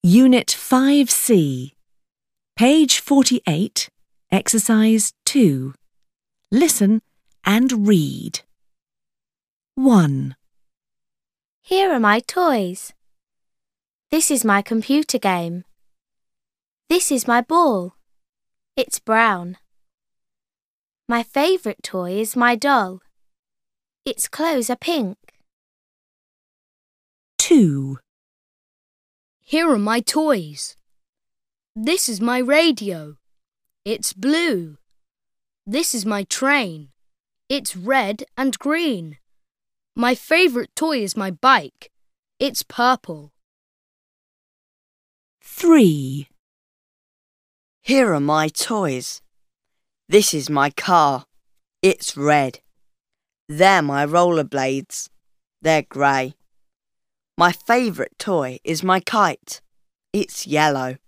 Unit 5C, page 48, exercise 2. Listen and read. 1. Here are my toys. This is my computer game. This is my ball. It's brown. My favourite toy is my doll. Its clothes are pink. 2. Here are my toys. This is my radio. It's blue. This is my train. It's red and green. My favourite toy is my bike. It's purple. 3. Here are my toys. This is my car. It's red. They're my rollerblades. They're grey. My favourite toy is my kite. It's yellow.